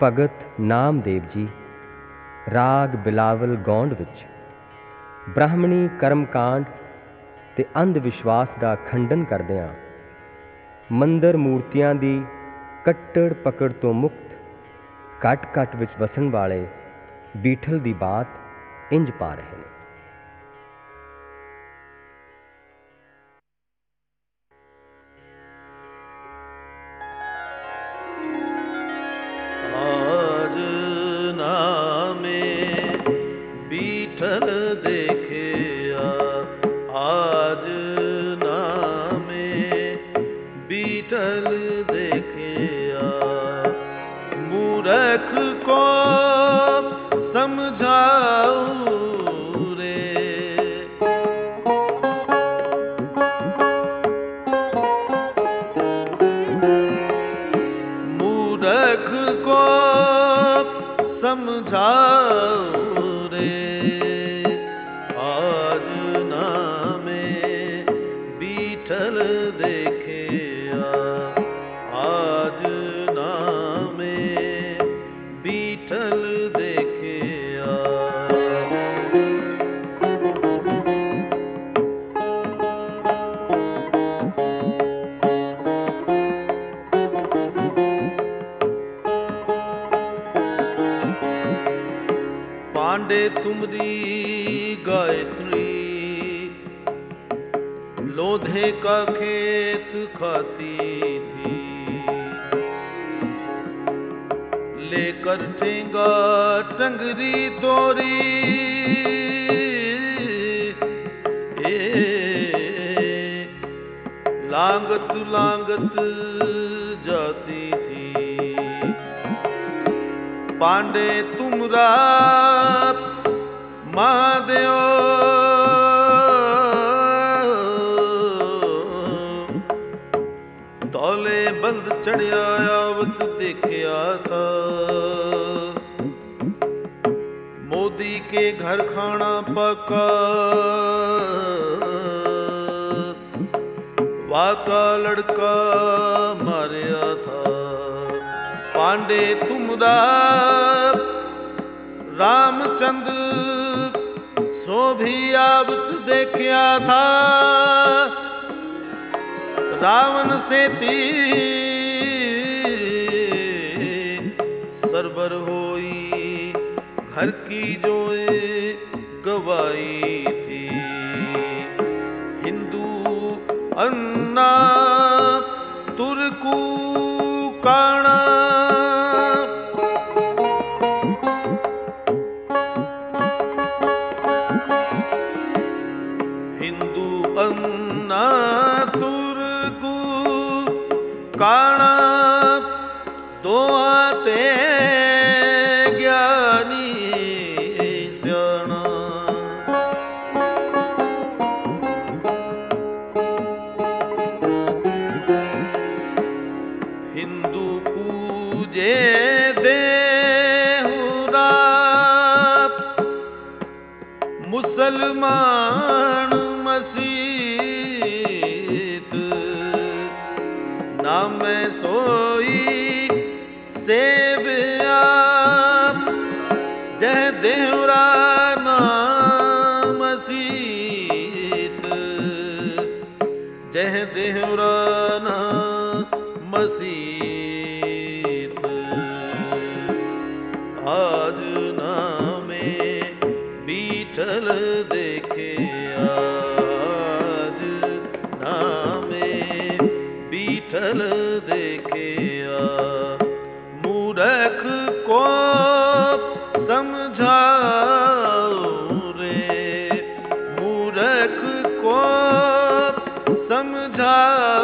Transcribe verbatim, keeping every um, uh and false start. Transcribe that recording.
भगत नामदेव जी राग बिलावल गौंड विच ब्राह्मणी कर्मकांड ते अंध विश्वास का खंडन करदियां मंदिर मूर्तियां दी कट्टड़ पकड़ तो मुक्त घट घट विच वसन वाले बीठल दी बात इंज पा रहे हैं। आज नामे बीठल देखिया, आज नामे बीठल देखिया, मूर्ख को समझाऊं रे। मूर्ख को समझाऊं रे, आज नामे बीठल देखिया, आज नामे बीठल देखिया। पांडे तुमरी गायत्री, लोधे का खेत खाती थी, लेकर ठेंगा टंगरी तोरी, ए लांगत लांगत जाती थी। पांडे तुमरा महादेव, तौले बंद चढ़िया आवत देखिया था। मोदी के घर खाना पका, वाका लड़का मारिया था। पांडे तुमरा रामचंद्र सो भी आवत देखिया था। रावण से तीर सरबर होई, घर की जोए गवाई थी। हिंदू अन्ना तुर्कू काणा, हिंदू अन्ना तुर्कू काणा, दो आते ज्ञानी जाना। हिंदू पूजे देहुरा, मुसलमान मसीत, नाम सोई सेवया, जह देहुरा नाम मसीत, जह देहुरा नाम मसीत। आज नामे बीठल देखिया, आज नामे बीठल देखिया, मूर्ख को समझाऊं रे, मूर्ख को समझाऊं